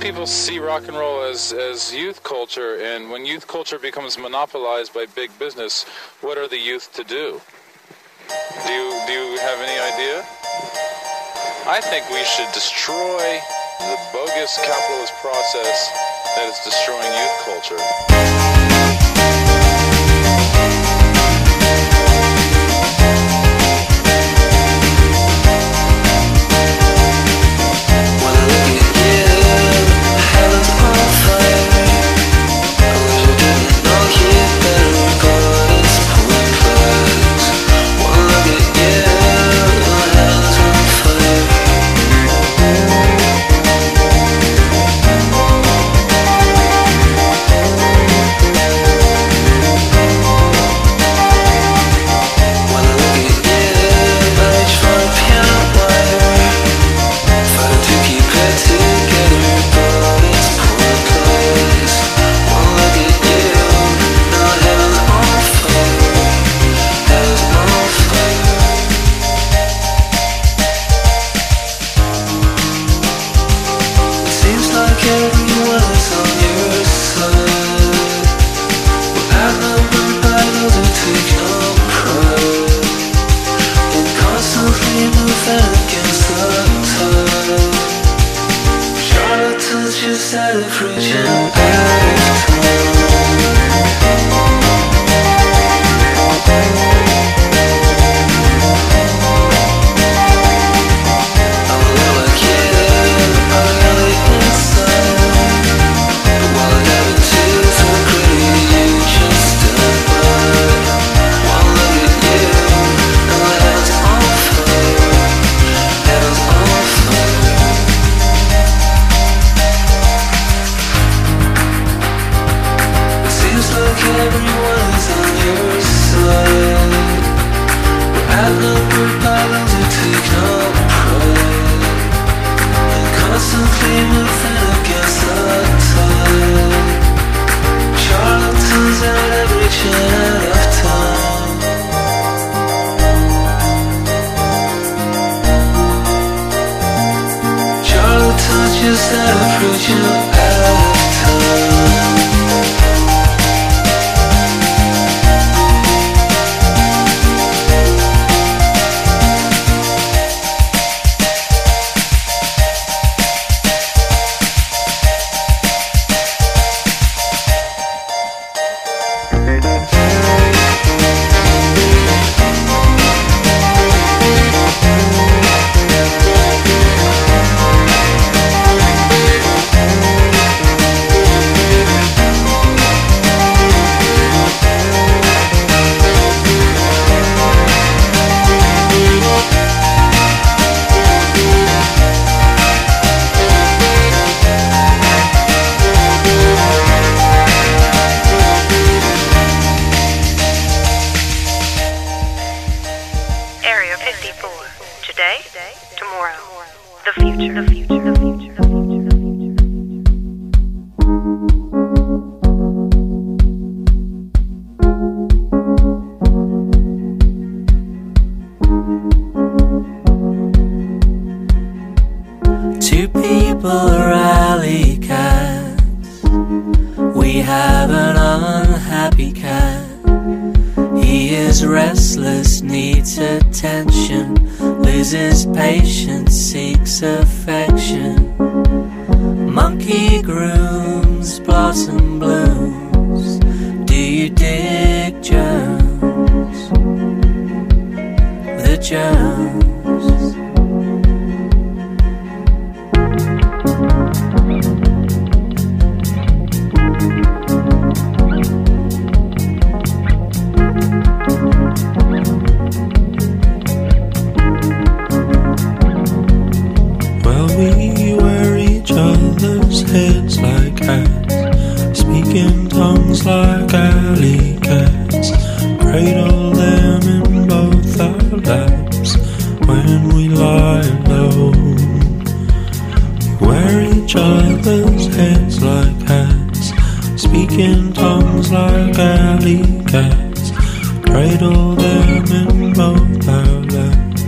people see rock and roll as youth culture, and when youth culture becomes monopolized by big business, what are the youth to do? Do you have any idea? I think we should destroy the bogus capitalist process that is destroying youth culture.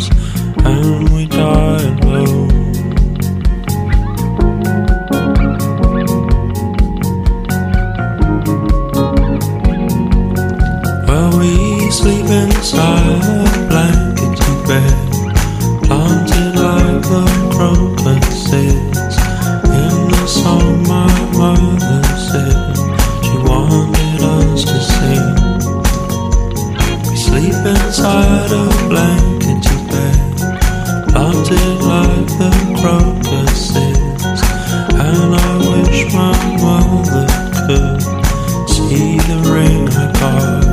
And we died low. look good. See the ring I got.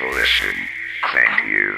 listen, cling to you.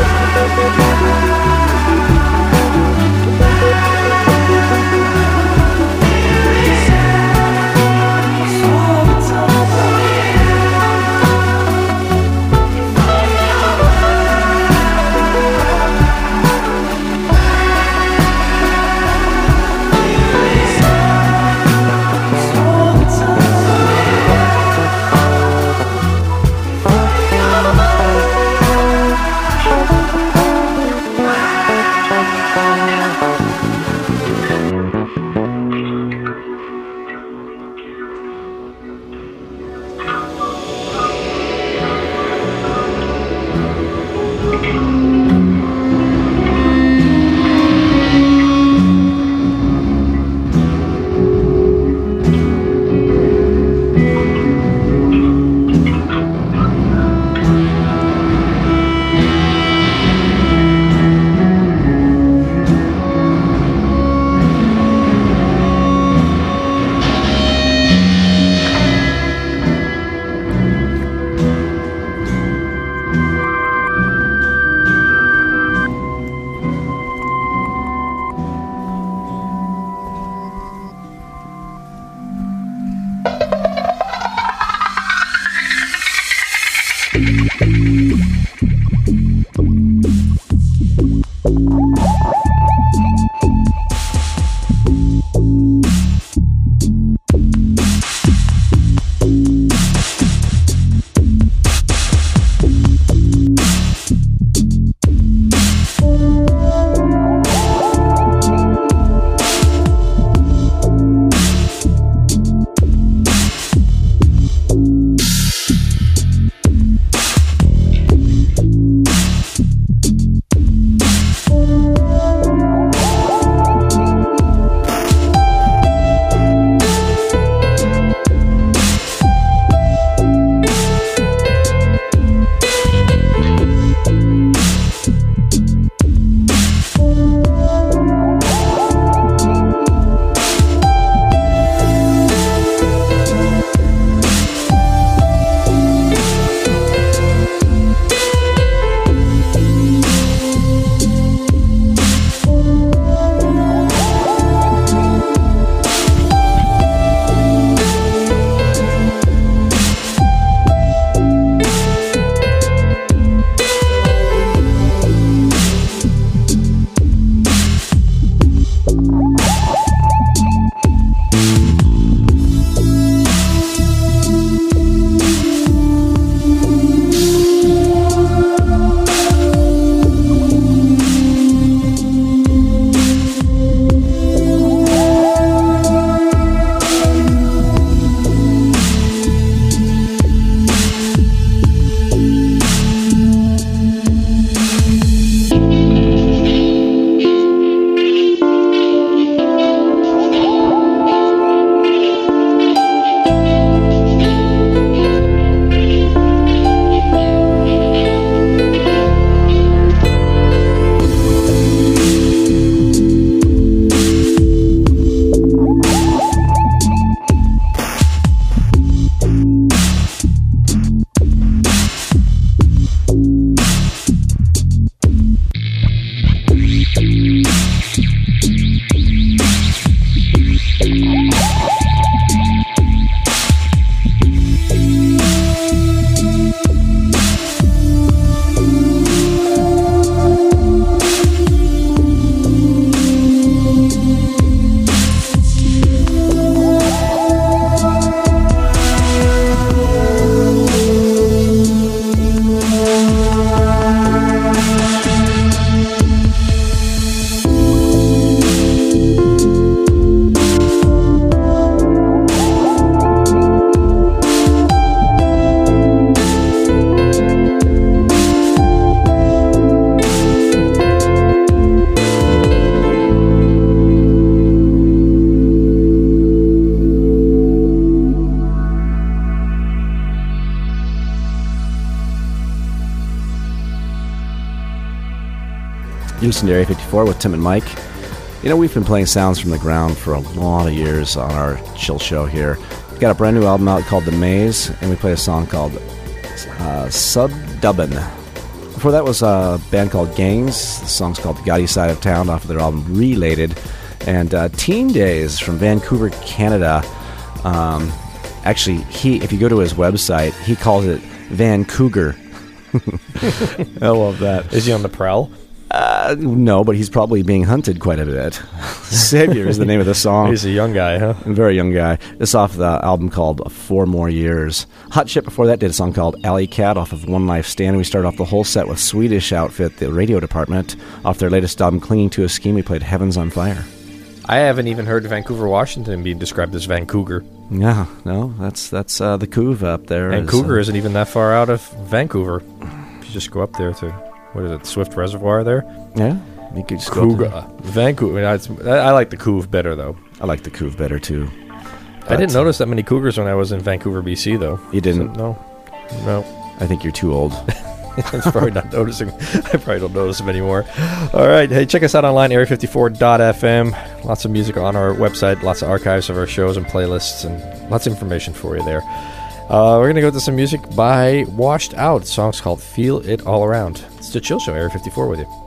You listen to Area 54 with Tim and Mike. You know, we've been playing sounds from the ground for a lot of years on our chill show here. We've got a brand new album out called The Maze, and we played a song called Subdubbin'. Before Before that was a band called Gangs. The song's called The Gaudy Side of Town off of their album Related. And Teen Days from Vancouver, Canada. Actually, if you go to his website, he calls it Vancouver. I love that. Is he on the prowl? No, but he's probably being hunted quite a bit. Savior is the name of the song. He's a young guy, huh? A very young guy. This off the album called 4 More Years. Hot Chip before that did a song called Alley Cat off of One Life Stand. We started off the whole set with Swedish outfit, the Radio Department. Off their latest album, Clinging to a Scheme, we played Heaven's on Fire. I haven't even heard Vancouver, Washington being described as Vancouver. Yeah, no, that's the Couve up there. Vancouver isn't even that far out of Vancouver. If you just go up there to, what is it, Swift Reservoir there? Yeah, you could just go up there. Vancouver. I like the Couve better, though. I like the Couve better, too. I didn't notice that many cougars when I was in Vancouver, BC, though. You didn't? No. I think you're too old. It's probably not noticing. I probably don't notice them anymore. All right. Hey, check us out online, area54.fm. Lots of music on our website, lots of archives of our shows and playlists, and lots of information for you there. We're going to go to some music by Washed Out. The song's called Feel It All Around. It's the Chill Show, Area 54 with you.